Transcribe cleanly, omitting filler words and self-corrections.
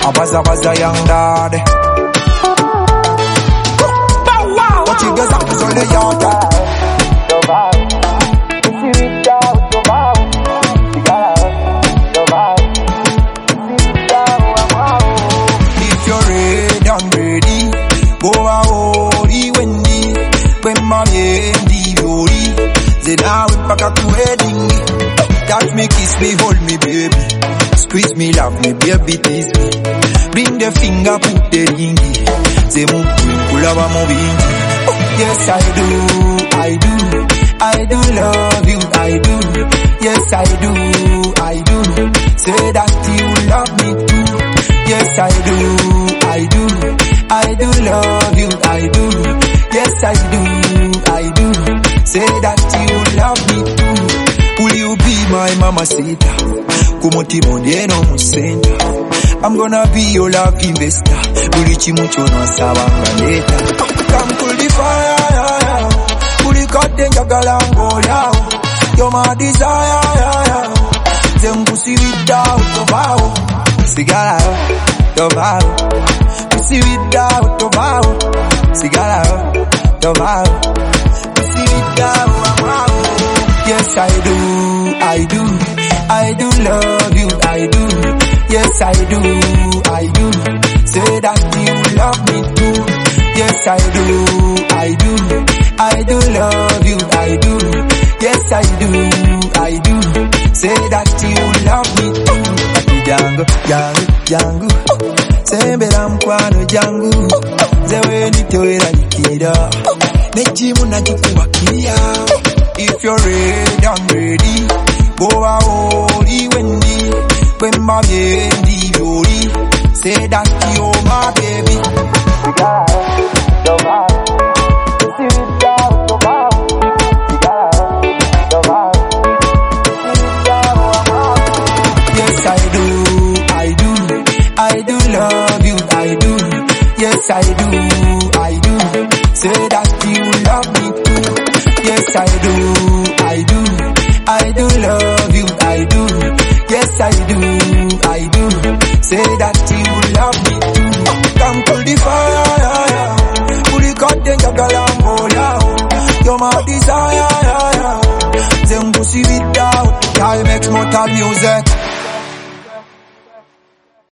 Abaza young daddy. What you guys up is all the yard. If you're ready, I'm ready. Go out, Wendy. When my baby Lori, then I will pack up to wedding. Touch me, kiss me, hold me, baby. Squeeze me, love me, baby, tease me. Bring the finger, put the ringy. Say move, pull up, I'm moving. Yes, I do love you, I do. Yes, I do. Say that you love me too. Yes, I do love you, I do. Yes, I do. Say that you love me too. Will you be my mamacita? Kumotimo no musenda. I'm gonna be your love investor. Ulichi mucho no sabanga later. Come cool the fire, Uli cut the jagalango, you're my desire, Zembusi without the vow. Cigara, the vow. Pussy without the vow. Cigara, the vow. Pussy without the vow. Yes, I do love you, I do. Yes, I do. Say that you love me too. Yes, I do love you, I do. Yes, I do. Say that you love me too. Jangu, sembera mkwano jangu. Zewe nitoera nikida. Nejimu najikubakia. If you're ready, I'm ready. Go out, Wendy. When my baby Lori, say that you're my baby. Yes, I do love you, I do. Yes, I do. Say that you love me too. Yes, I do love you, I do. Yes, I do. Say that you love me too. Come cool the fire, Uli cut the jagalango, you're my desire, Zembusi without. Y'all makes mortal music.